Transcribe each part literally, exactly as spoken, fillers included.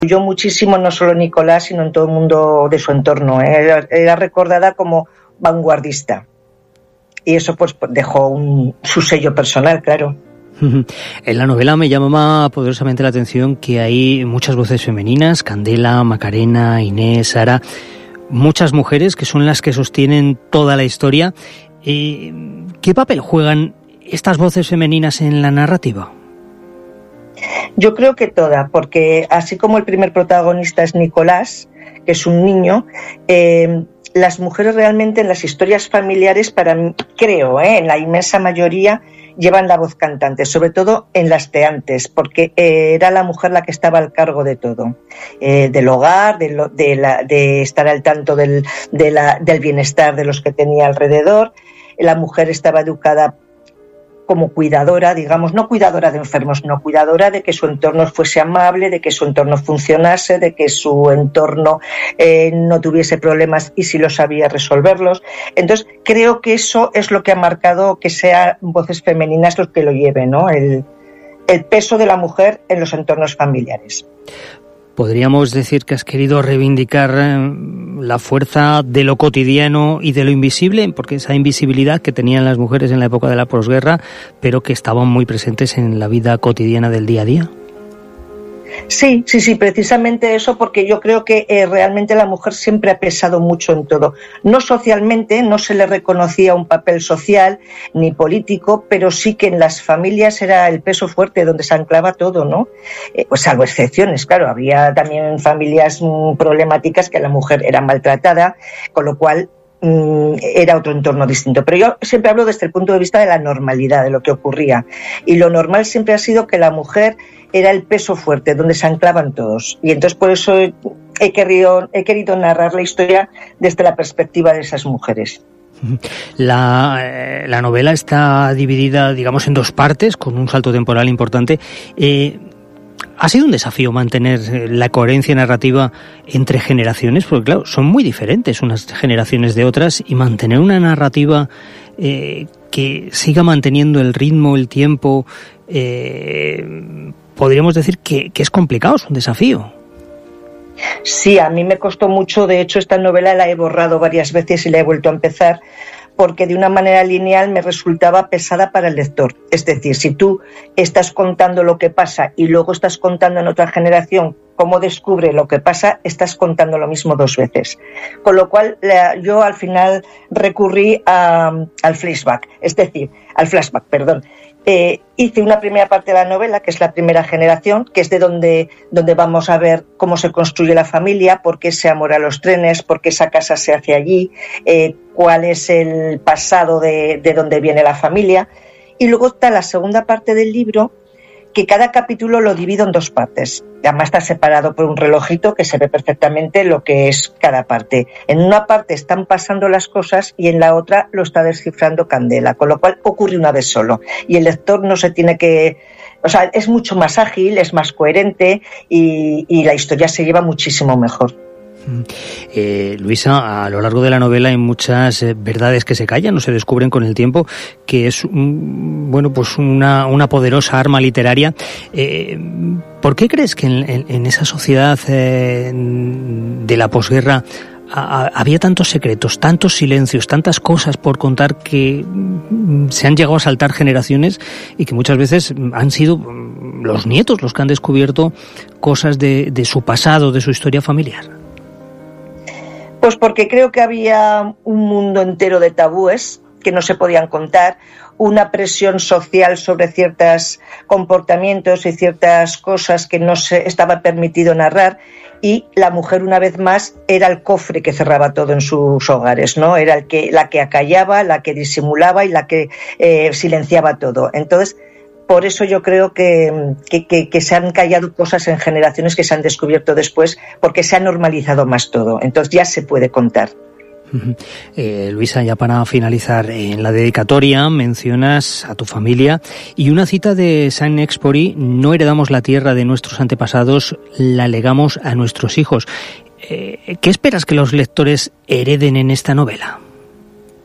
influyó muchísimo no solo en Nicolás, sino en todo el mundo de su entorno. Era, era recordada como vanguardista. Y eso pues dejó un, su sello personal, claro. En la novela me llama poderosamente la atención que hay muchas voces femeninas, Candela, Macarena, Inés, Sara, muchas mujeres que son las que sostienen toda la historia. Eh, ¿Qué papel juegan estas voces femeninas en la narrativa? Yo creo que toda, porque así como el primer protagonista es Nicolás, que es un niño, eh, las mujeres realmente en las historias familiares, para mí, creo, eh, en la inmensa mayoría, llevan la voz cantante, sobre todo en las de antes, porque eh, era la mujer la que estaba al cargo de todo, eh, del hogar, de, lo, de, la, de estar al tanto del, de la, del bienestar de los que tenía alrededor. La mujer estaba educada como cuidadora, digamos, no cuidadora de enfermos, no cuidadora de que su entorno fuese amable, de que su entorno funcionase, de que su entorno eh, no tuviese problemas y si lo sabía resolverlos. Entonces, creo que eso es lo que ha marcado que sean voces femeninas los que lo lleven, ¿no? El, el peso de la mujer en los entornos familiares. ¿Podríamos decir que has querido reivindicar la fuerza de lo cotidiano y de lo invisible? Porque esa invisibilidad que tenían las mujeres en la época de la posguerra, pero que estaban muy presentes en la vida cotidiana del día a día. Sí, sí, sí, precisamente eso, porque yo creo que eh, realmente la mujer siempre ha pesado mucho en todo. No socialmente, no se le reconocía un papel social ni político, pero sí que en las familias era el peso fuerte donde se anclaba todo, ¿no? Eh, pues salvo excepciones, claro, había también familias mm, problemáticas que la mujer era maltratada, con lo cual mm, era otro entorno distinto. Pero yo siempre hablo desde el punto de vista de la normalidad, de lo que ocurría. Y lo normal siempre ha sido que la mujer era el peso fuerte, donde se anclaban todos. Y entonces por eso he, he, querido, he querido narrar la historia desde la perspectiva de esas mujeres. La, eh, la novela está dividida, digamos, en dos partes, con un salto temporal importante. Eh, ¿Ha sido un desafío mantener la coherencia narrativa entre generaciones? Porque, claro, son muy diferentes unas generaciones de otras, y mantener una narrativa eh, que siga manteniendo el ritmo, el tiempo, eh, podríamos decir que, que es complicado, es un desafío. Sí, a mí me costó mucho. De hecho, esta novela la he borrado varias veces y la he vuelto a empezar, porque de una manera lineal me resultaba pesada para el lector. Es decir, si tú estás contando lo que pasa y luego estás contando en otra generación cómo descubre lo que pasa, estás contando lo mismo dos veces. Con lo cual, yo al final recurrí a, al flashback, es decir, al flashback, perdón. Eh, hice una primera parte de la novela, que es la primera generación, que es de donde, donde vamos a ver cómo se construye la familia, por qué ese amor a los trenes, por qué esa casa se hace allí, eh, cuál es el pasado de, de dónde viene la familia. Y luego está la segunda parte del libro, que cada capítulo lo divido en dos partes. Además está separado por un relojito que se ve perfectamente lo que es cada parte. En una parte están pasando las cosas y en la otra lo está descifrando Candela, con lo cual ocurre una vez solo. Y el lector no se tiene que... O sea, es mucho más ágil, es más coherente y, y la historia se lleva muchísimo mejor. Eh, Luisa, a lo largo de la novela hay muchas eh, verdades que se callan, no se descubren con el tiempo, que es un, bueno, pues una, una poderosa arma literaria. Eh, ¿Por qué crees que en, en, en esa sociedad eh, de la posguerra a, a, había tantos secretos, tantos silencios, tantas cosas por contar que se han llegado a saltar generaciones y que muchas veces han sido los nietos los que han descubierto cosas de, de su pasado, de su historia familiar? Pues porque creo que había un mundo entero de tabúes que no se podían contar, una presión social sobre ciertos comportamientos y ciertas cosas que no se estaba permitido narrar, y la mujer, una vez más, era el cofre que cerraba todo en sus hogares, ¿no? Era el que, la que acallaba, la que disimulaba y la que eh, silenciaba todo. Entonces, por eso yo creo que, que, que, que se han callado cosas en generaciones que se han descubierto después, porque se ha normalizado más todo. Entonces ya se puede contar. Eh, Luisa, ya para finalizar, en la dedicatoria mencionas a tu familia y una cita de Saint-Exupéry: no heredamos la tierra de nuestros antepasados, la legamos a nuestros hijos. Eh, ¿Qué esperas que los lectores hereden en esta novela?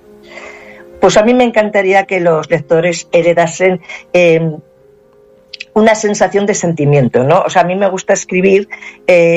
Pues a mí me encantaría que los lectores heredasen eh, una sensación de sentimiento, ¿no? O sea, a mí me gusta escribir eh,